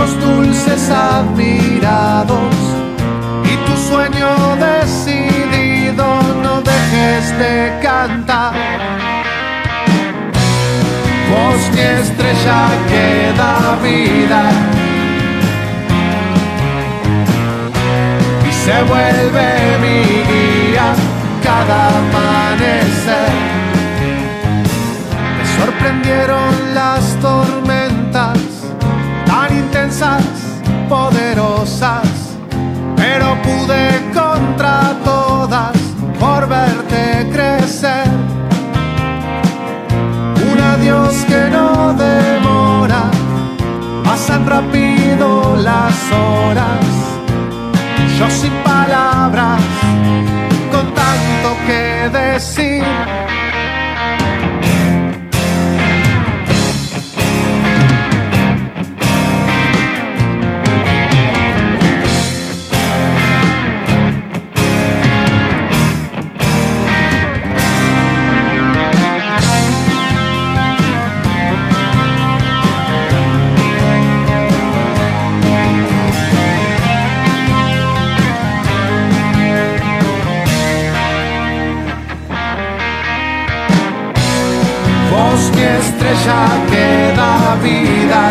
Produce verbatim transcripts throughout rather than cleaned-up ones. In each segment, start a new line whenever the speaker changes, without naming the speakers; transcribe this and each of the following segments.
ojos dulces admirados y tu sueño decidido, no dejes de cantar. Vos mi estrella que da vida y se vuelve mi guía cada amanecer. Me sorprendieron las tormentas tan intensas, poderosas, pero pude contra todas por verte crecer. Un adiós que no demora, pasan rápido las horas. Yo sin palabras, con tanto que decir. Mi estrella que da vida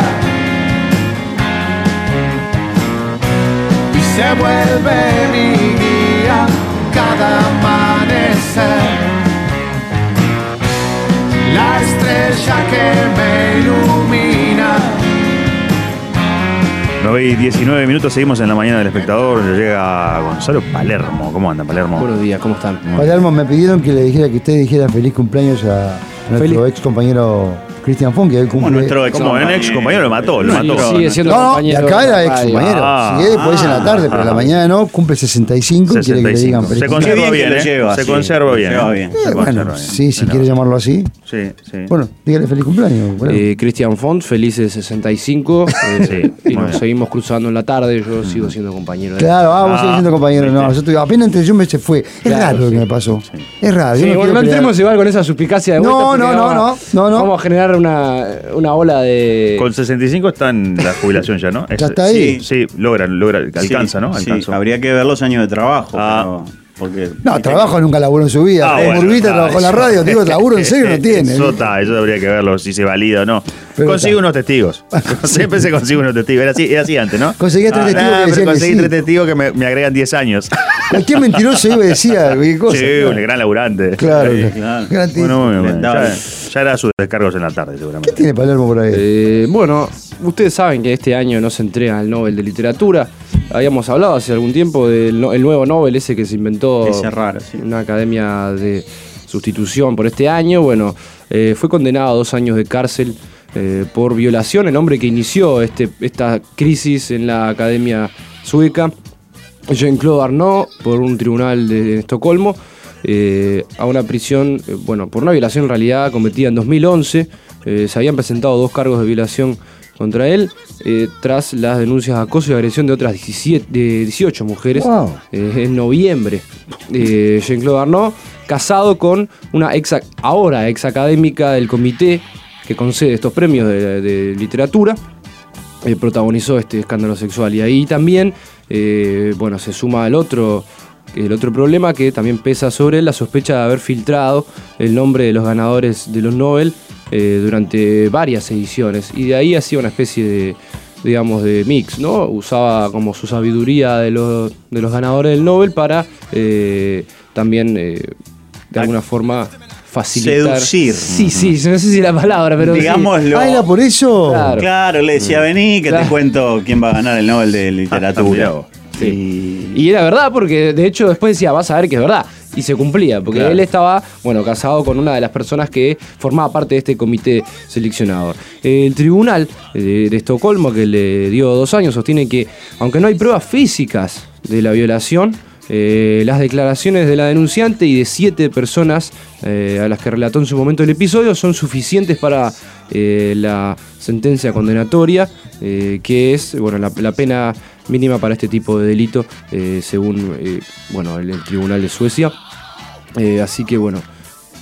y se vuelve mi guía cada amanecer. La estrella que me ilumina.
nueve y diecinueve minutos, seguimos en la mañana del Espectador. Llega Gonzalo Palermo. ¿Cómo anda, Palermo?
Buenos días, ¿cómo están?
Palermo, me pidieron que le dijera que usted dijera feliz cumpleaños a nuestro
Feliz.
ex compañero Cristian Funk, que él
Como
cumple.
nuestro ex compañero, ex compañero lo mató, lo
Sí,
mató.
sigue siendo
No, no, y
compañero.
acá era
de
ex
radio.
compañero.
Ah,
Si es después en la tarde, pero en la mañana no, cumple sesenta y cinco y quiere que le digan feliz
Se
cumpleaños.
conserva
Qué bien
bien,
que lo
¿eh?
lleva,
Se
sí.
conserva
Se
bien.
lleva
¿eh?
bien.
Se
Eh,
conserva
bueno,
bien.
sí, si
No,
quiere
no.
llamarlo así.
Sí, sí.
Bueno, dígale feliz cumpleaños. Bueno.
Eh, Cristian Font, feliz de sesenta y cinco. eh,
Sí,
y
muy
nos
bien.
seguimos cruzando en la tarde. Yo sigo siendo compañero de
Claro, ah, vos
Ah,
seguís siendo compañero. No, yo estoy, apenas entré yo me se fue. Es
Claro,
raro lo
sí.
que me pasó. Es raro.
Sí,
yo no
bueno,
quiero
no
pelear.
entremos igual con esa suspicacia de
No,
vuelta.
no,
porque
no,
vamos-
no, no, no.
Vamos a generar una, una ola de.
Con sesenta y cinco está en la jubilación ya, ¿no? Es-
Ya está ahí.
Sí, sí, logra, logra, alcanza, ¿no?
Sí,
Alcanzó.
habría que ver los años de trabajo.
Ah.
pero- porque,
No, trabajo nunca laburó en su vida.
Ah,
Como
bueno,
Urbita
ah,
trabajó en la
eso-
radio. Digo, laburo en serio no tiene.
Eso está, eso habría que verlo si se valida o no.
Pero
Consigue
está.
unos testigos. Siempre se consigue unos testigos. Era así, era así antes, ¿no?
Conseguía tres
Ah,
testigos
nah,
que
pero
decían que
conseguí
sí.
tres testigos que me, me agregan diez años.
Cualquier mentiroso iba y decía cualquier cosa.
Sí, un gran laburante.
Claro,
Sí,
claro.
claro.
Gran tipo.
Bueno, muy bien.
Lamentable.
Ya, ya era sus descargos en la tarde, seguramente.
¿Qué tiene Palermo por ahí?
Eh, bueno, ustedes saben que este año no se entrega el Nobel de Literatura. Habíamos hablado hace algún tiempo del no- el nuevo Nobel ese que se inventó.
Ese raro, sí.
Una academia de sustitución por este año. Bueno, eh, fue condenado a dos años de cárcel eh, por violación. El hombre que inició este, esta crisis en la academia sueca, Jean-Claude Arnault, por un tribunal de Estocolmo, eh, a una prisión, eh, bueno, por una violación en realidad cometida en dos mil once. Eh, se habían presentado dos cargos de violación contra él, eh, tras las denuncias de acoso y agresión de otras diecisiete, de dieciocho mujeres.
Wow.
Eh, en noviembre. Eh, Jean-Claude Arnault, casado con una ex, ahora ex académica del comité que concede estos premios de, de literatura, eh, protagonizó este escándalo sexual. Y ahí también, eh, bueno, se suma el otro, el otro problema que también pesa sobre él, la sospecha de haber filtrado el nombre de los ganadores de los Nobel eh, durante varias ediciones. Y de ahí hacía una especie de, digamos, de mix, ¿no? Usaba como su sabiduría de los, de los ganadores del Nobel para eh, también, eh, de alguna forma, facilitar.
Seducir.
Sí, sí, no sé si la palabra, pero sí.
Digámoslo.
Ah, era por eso.
Claro.
Claro, le decía, vení que
Claro.
te cuento quién va a ganar el Nobel de
Ah, mirá
Literatura.
vos.
Sí.
Y era verdad, porque de hecho después decía, vas a ver que es verdad. Y se cumplía, porque
Claro.
él estaba, bueno, casado con una de las personas que formaba parte de este comité seleccionador. El tribunal de, de Estocolmo, que le dio dos años, sostiene que, aunque no hay pruebas físicas de la violación, eh, las declaraciones de la denunciante y de siete personas eh, a las que relató en su momento el episodio son suficientes para eh, la sentencia condenatoria, eh, que es, bueno, la, la pena mínima para este tipo de delito, eh, según eh, bueno, el, el Tribunal de Suecia. Eh, así que, bueno,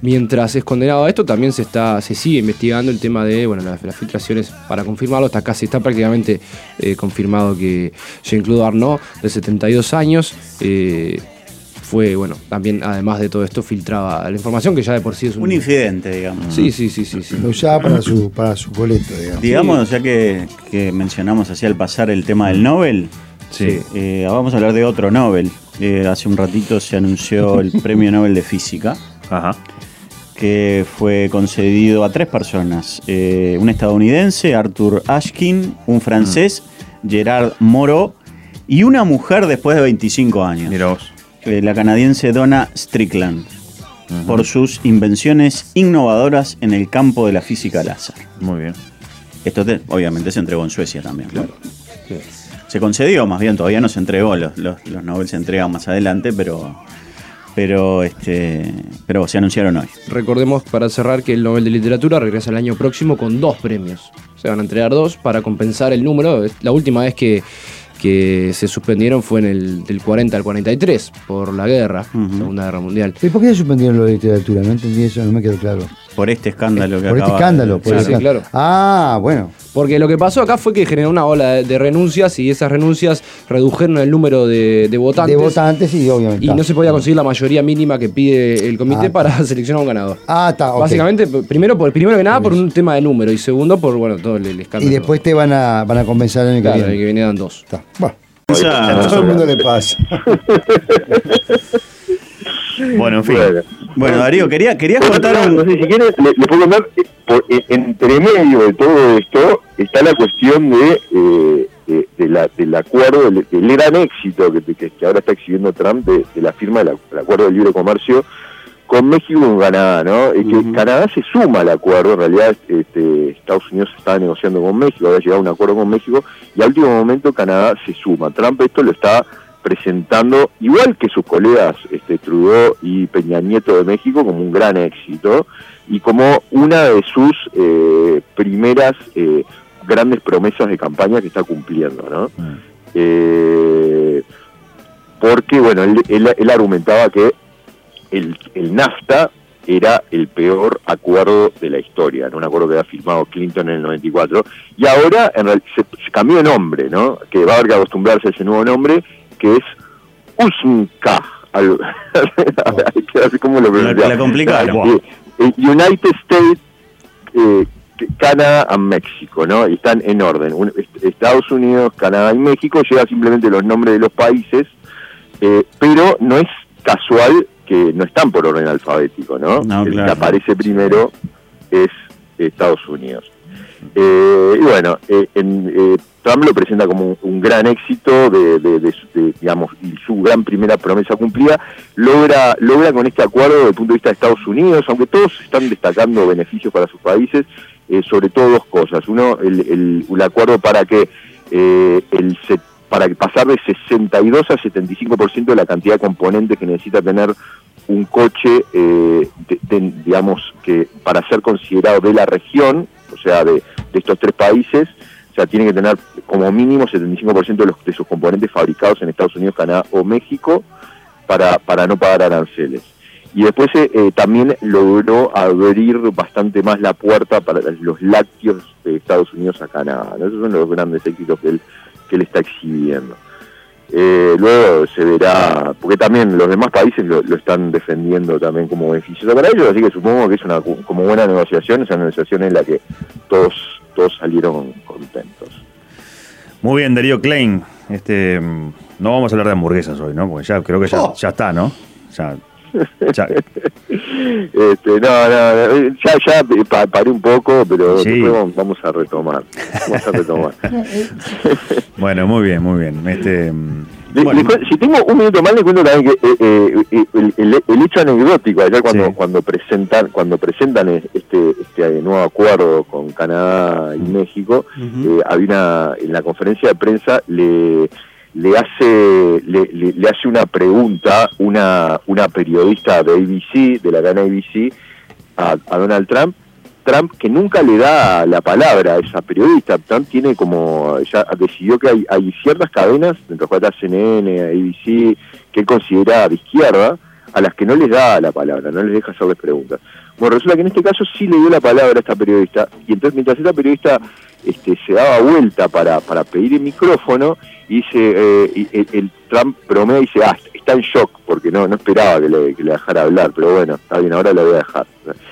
Mientras es condenado a esto, también se está se sigue investigando el tema de bueno las, las filtraciones para confirmarlo. Está casi está prácticamente eh, confirmado que Jean-Claude Arnault, de setenta y dos años, eh, fue, bueno, también además de todo esto, filtraba la información que ya de por sí es un...
Un infidente, digamos.
Sí, sí, sí, sí, sí.
Lo usaba para su, para su boleto, digamos.
Digamos, ya que, que mencionamos así al pasar el tema del Nobel,
Sí.
eh, vamos a hablar de otro Nobel. Eh, hace un ratito se anunció el Premio Nobel de Física,
Ajá.
que fue concedido a tres personas. Eh, un estadounidense, Arthur Ashkin, un francés, mm. Gerard Moreau, y una mujer después de veinticinco años.
Mira vos.
Eh, la canadiense Donna Strickland, uh-huh. por sus invenciones innovadoras en el campo de la física láser.
Muy bien.
Esto te, obviamente se entregó en Suecia también.
Claro. Sí.
Se concedió, más bien, todavía no se entregó. Los, los, los Nobel se entregan más adelante, pero, pero, este, pero se anunciaron hoy.
Recordemos, para cerrar, que el Nobel de Literatura regresa el año próximo con dos premios. Se van a entregar dos para compensar el número. La última vez que que se suspendieron fue en el del cuarenta al cuarenta y tres por la guerra, uh-huh. Segunda Guerra Mundial.
¿Y por qué se suspendieron lo de literatura? No entendí eso, no me quedó claro.
Por este escándalo que
Por
acaba
este escándalo, por
sí,
este
sí, claro.
Ah, bueno.
Porque lo que pasó acá fue que generó una ola de, de renuncias y esas renuncias redujeron el número de, de votantes.
De votantes, sí, obviamente.
Y no se podía conseguir la mayoría mínima que pide el comité ah, para seleccionar a un ganador.
Ah, está, ok.
Básicamente, primero, por, primero que nada, por un tema de número y segundo, por bueno todo el, el escándalo.
Y después te van a, van a compensar en el
claro,
que viene.
el que viene dan dos.
Está. Bueno.
O sea,
a todo el mundo le pasa.
Bueno, en fin.
Bueno,
bueno Darío, quería, querías contar un...
No sé, si quieres, le, le puedo contar, eh, por, eh, entre medio de todo esto está la cuestión de, eh, de, de la, del acuerdo, del, del gran éxito que, que, que ahora está exhibiendo Trump de, de la firma del acuerdo de libre comercio con México y con Canadá, ¿no? Es que uh-huh. Canadá se suma al acuerdo, en realidad este, Estados Unidos estaba negociando con México, había llegado a un acuerdo con México, y al último momento Canadá se suma. Trump esto lo está presentando, igual que sus colegas este, Trudeau y Peña Nieto de México, como un gran éxito, y como una de sus eh, primeras eh, grandes promesas de campaña que está cumpliendo, ¿no? Uh-huh. Eh, porque, bueno, él, él, él argumentaba que El, el NAFTA era el peor acuerdo de la historia, ¿no? Un acuerdo que había firmado Clinton en el noventa y cuatro, y ahora en realidad se, se cambió de nombre, ¿no? Que va a haber que acostumbrarse a ese nuevo nombre, que es U S M C A. Así como lo
la, la complicaron.
Wow. Eh, United States, eh, Canadá y México, ¿no? Y están en orden. Un, Estados Unidos, Canadá y México, lleva simplemente los nombres de los países, eh, pero no es casual que no están por orden alfabético, ¿no?
no
el
claro.
que aparece primero es Estados Unidos. Eh, y bueno, eh, en, eh, Trump lo presenta como un, un gran éxito de, de, de, de, digamos, y su gran primera promesa cumplida. Logra, logra con este acuerdo desde el punto de vista de Estados Unidos, aunque todos están destacando beneficios para sus países, eh, sobre todo dos cosas. Uno, el, el, el acuerdo para que eh, el para pasar de sesenta y dos a setenta y cinco por ciento de la cantidad de componentes que necesita tener un coche, eh, de, de, digamos, que para ser considerado de la región, o sea, de, de estos tres países, o sea, tiene que tener como mínimo setenta y cinco por ciento de, los, de sus componentes fabricados en Estados Unidos, Canadá o México, para, para no pagar aranceles. Y después eh, también logró abrir bastante más la puerta para los lácteos de Estados Unidos a Canadá, ¿no? Esos son los grandes éxitos que él que él está exhibiendo. Eh, luego se verá, porque también los demás países lo, lo están defendiendo también como beneficioso para ellos, así que supongo que es una como buena negociación, esa negociación en la que todos todos salieron contentos.
Muy bien, Darío Klein. Este, no vamos a hablar de hamburguesas hoy, ¿no? Porque ya creo que ya, oh. ya está, ¿no? Ya, ya.
Este, no, no, ya, ya paré un poco, pero
sí.
después vamos a retomar. Vamos a retomar.
Bueno, muy bien, muy bien. Este,
le,
bueno.
le, si tengo un minuto más, le cuento también que eh, eh, el, el, el hecho anecdótico, ayer cuando, sí. cuando presentan cuando presentan este, este nuevo acuerdo con Canadá y México, uh-huh. eh, había una, en la conferencia de prensa le le hace le, le, le hace una pregunta una una periodista de A B C, de la cadena A B C, a, a Donald Trump, Trump que nunca le da la palabra a esa periodista. Trump tiene como, ya decidió que hay, hay ciertas cadenas, dentro de C N N, A B C, que él considera de izquierda, a las que no les da la palabra, no les deja hacerles preguntas. Bueno, resulta que en este caso sí le dio la palabra a esta periodista, y entonces mientras esta periodista este, se daba vuelta para, para pedir el micrófono, y dice, eh, y, el, el Trump bromea y dice, ah, está en shock, porque no, no esperaba que le, que le dejara hablar, pero bueno, está bien, ahora la voy a dejar.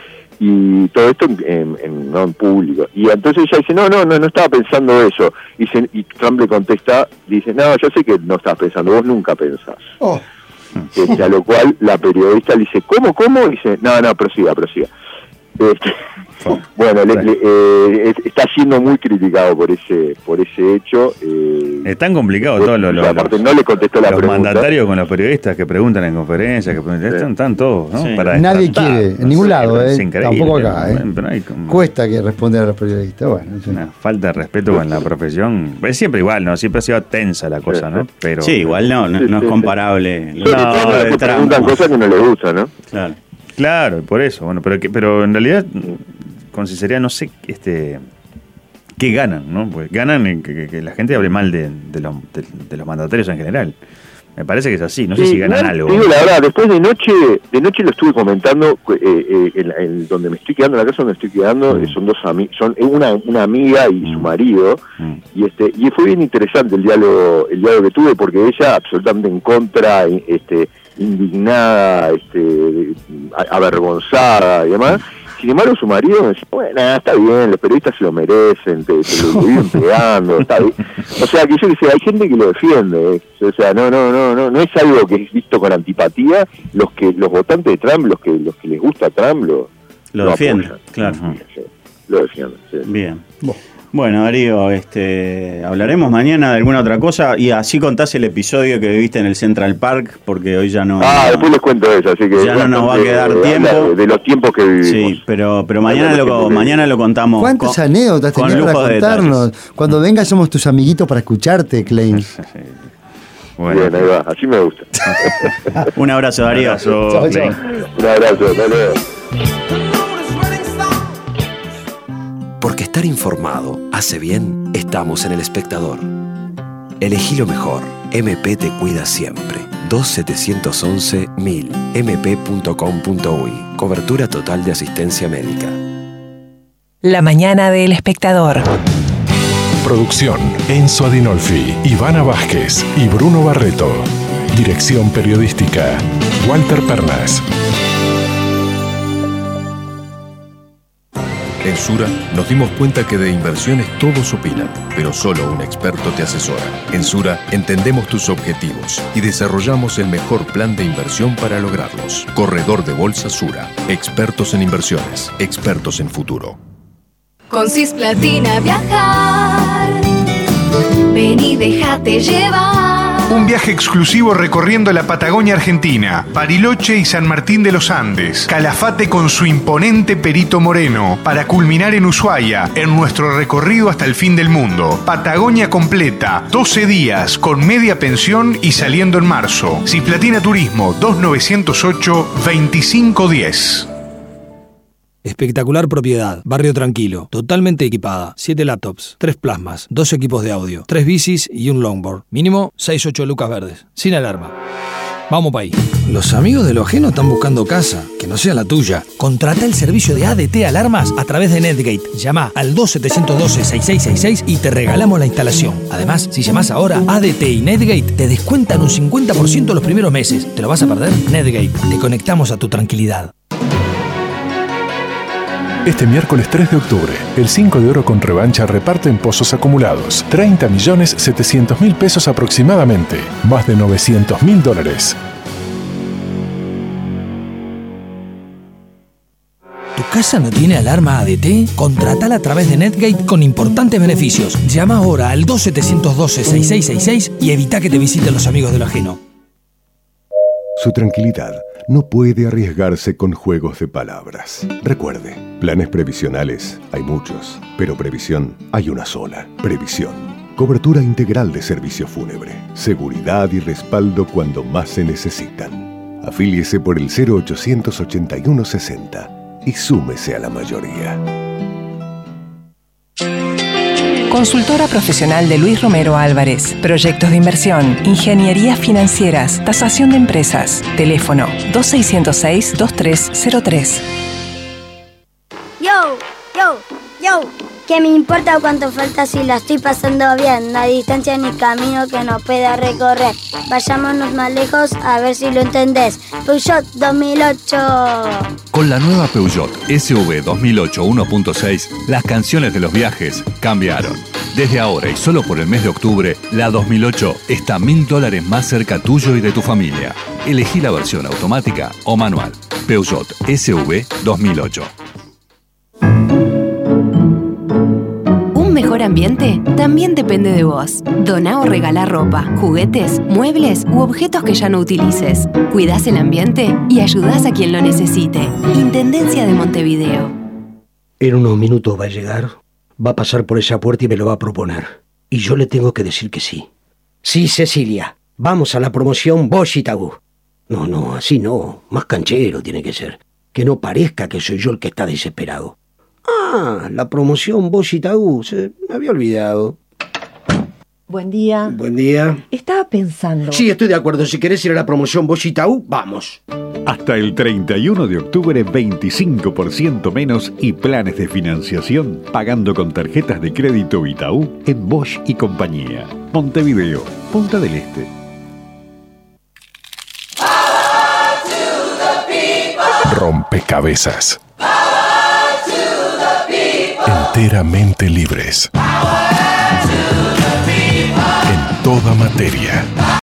Y todo esto en, en, en, no en público. Y entonces ella dice, no, no, no, no estaba pensando eso. Y, se, y Trump le contesta, dice, no, yo sé que no estás pensando, vos nunca pensás.
Oh.
Este, a lo cual la periodista le dice, ¿cómo, cómo? Y dice, no, no, prosiga, prosiga. Este, oh. Bueno, le, le, eh, está siendo muy criticado por ese por ese hecho. Eh,
es tan complicado todo lo, lo,
aparte,
los,
no le contestó la
los
pregunta.
mandatarios con los periodistas que preguntan en conferencias, que preguntan,
Sí.
están, están todos, ¿no?
Sí.
Para
Nadie
descartar,
quiere,
no
en ningún
sé,
lado,
es
¿eh?
increíble,
Tampoco acá, ¿eh?
pero hay como
Cuesta que responder a los periodistas. Bueno, sí.
una falta de respeto con la profesión. Es siempre igual, ¿no? Siempre ha sido tensa la cosa, ¿no? Pero
Sí, igual no, no,
Sí,
no
sí,
es
sí.
comparable.
Sobre
No,
todo
de
le
Trump.
preguntan cosas que no les gustan, ¿no?
Claro.
claro, por eso, bueno, pero que, pero en realidad con sinceridad no sé este qué ganan, ¿no? Pues ganan en que, que- que la gente hable mal de, de los, de, de los mandatarios en general. Me parece que es así, no sé
Sí,
si ganan
igual,
algo.
te digo la verdad, después de noche, de noche lo estuve comentando, eh, eh, en, en donde me estoy quedando, en la casa donde estoy quedando,
Mm.
eh, son dos ami son eh, una, una amiga y su
Mm.
marido,
Mm.
y este y fue bien interesante el diálogo, el diálogo que tuve, porque ella absolutamente en contra, i- este, indignada, este, a- avergonzada y demás. Sin embargo, su marido me dice, bueno, está bien, los periodistas se lo merecen, te, te lo viven pegando, está bien. O sea, que yo que sé, hay gente que lo defiende, ¿eh? O sea, no, no, no, no, no es algo que es visto con antipatía. Los que los votantes de Trump, los que los que les gusta Trump, lo,
Lo defiende,
apoyan.
claro.
Ujú.
Sí, lo defienden, sí.
Bien.
Bo.
Bueno, Darío, este, hablaremos mañana de alguna otra cosa y así contás el episodio que viviste en el Central Park, porque hoy ya no...
Ah, después les cuento eso, así que
Ya no nos va a
bastante,
quedar
eh,
tiempo.
hablar De, de los tiempos que vivimos.
Sí, pero, pero mañana,
Hablar de
lo,
los tiempos que
mañana lo contamos.
¿Cuántas
con-
anécdotas
con
tenías para
lujo de
contarnos?
detalles.
Cuando vengas somos tus amiguitos para escucharte, Klein.
Bueno,
Bien, ahí va, así me gusta.
Un abrazo, Darío.
abrazo,
Chao,
Klein.
chao.
Un abrazo, hasta luego.
Porque estar informado hace bien, estamos en El Espectador. Elegí lo mejor. M P te cuida siempre. dos siete once mil m p punto com punto u y. Cobertura total de asistencia médica.
La mañana del Espectador.
Producción: Enzo Adinolfi, Ivana Vázquez y Bruno Barreto. Dirección periodística: Walter Pernas.
En Sura nos dimos cuenta que de inversiones todos opinan, pero solo un experto te asesora. En Sura entendemos tus objetivos y desarrollamos el mejor plan de inversión para lograrlos. Corredor de Bolsa Sura. Expertos en inversiones, expertos en futuro.
Con Cisplatina viajar, ven y déjate llevar.
Un viaje exclusivo recorriendo la Patagonia Argentina, Bariloche y San Martín de los Andes, Calafate con su imponente Perito Moreno, para culminar en Ushuaia, en nuestro recorrido hasta el fin del mundo. Patagonia completa, doce días, con media pensión y saliendo en marzo. Cisplatina Turismo, dos nueve cero ocho, veinticinco diez.
Espectacular propiedad, barrio tranquilo, totalmente equipada, siete laptops, tres plasmas, dos equipos de audio, tres bicis y un longboard. Mínimo seis ocho lucas verdes, sin alarma. Vamos pa' ahí. Los amigos de lo ajeno están buscando casa, que no sea la tuya. Contrata el servicio de A D T Alarmas a través de Netgate. Llama al dos siete uno dos, seis seis seis seis y te regalamos la instalación. Además, si llamas ahora, A D T y Netgate te descuentan un cincuenta por ciento los primeros meses. ¿Te lo vas a perder? Netgate, te conectamos a tu tranquilidad.
Este miércoles tres de octubre, el cinco de oro con revancha reparte en pozos acumulados. treinta millones setecientos mil pesos aproximadamente. Más de novecientos mil dólares.
¿Tu casa no tiene alarma A D T? Contratala a través de Netgate con importantes beneficios. Llama ahora al dos siete uno dos, seis seis seis seis y evita que te visiten los amigos de lo ajeno.
Su tranquilidad no puede arriesgarse con juegos de palabras. Recuerde, planes previsionales hay muchos, pero previsión hay una sola. Previsión. Cobertura integral de servicio fúnebre. Seguridad y respaldo cuando más se necesitan. Afíliese por el cero ochocientos ochenta y uno sesenta y súmese a la mayoría.
Consultora profesional de Luis Romero Álvarez. Proyectos de inversión, ingenierías financieras, tasación de empresas. Teléfono dos seis cero seis, dos tres cero tres.
Yo, yo, yo. ¿Qué me importa cuánto falta si la estoy pasando bien? La distancia ni camino que no pueda recorrer. Vayámonos más lejos a ver si lo entendés. Peugeot dos mil ocho.
Con la nueva Peugeot S V dos mil ocho uno punto seis, las canciones de los viajes cambiaron. Desde ahora y solo por el mes de octubre, la dos mil ocho está mil dólares más cerca tuyo y de tu familia. Elegí la versión automática o manual. Peugeot S V dos mil ocho.
Un mejor ambiente también depende de vos. Doná o regalá ropa, juguetes, muebles u objetos que ya no utilices. Cuidás el ambiente y ayudás a quien lo necesite. Intendencia de Montevideo.
En unos minutos va a llegar, va a pasar por esa puerta y me lo va a proponer. Y yo le tengo que decir que sí. Sí, Cecilia, vamos a la promoción Bosch Itaú. No, no, así no, más canchero tiene que ser. Que no parezca que soy yo el que está desesperado. Ah, la promoción Bosch Itaú, se me había olvidado.
Buen día.
Buen día.
Estaba pensando...
Sí, estoy de acuerdo, si querés ir a la promoción Bosch Itaú, vamos.
Hasta el treinta y uno de octubre, veinticinco por ciento menos y planes de financiación pagando con tarjetas de crédito Itaú en Bosch y compañía. Montevideo, Punta del Este.
Rompecabezas. Enteramente libres. En toda materia.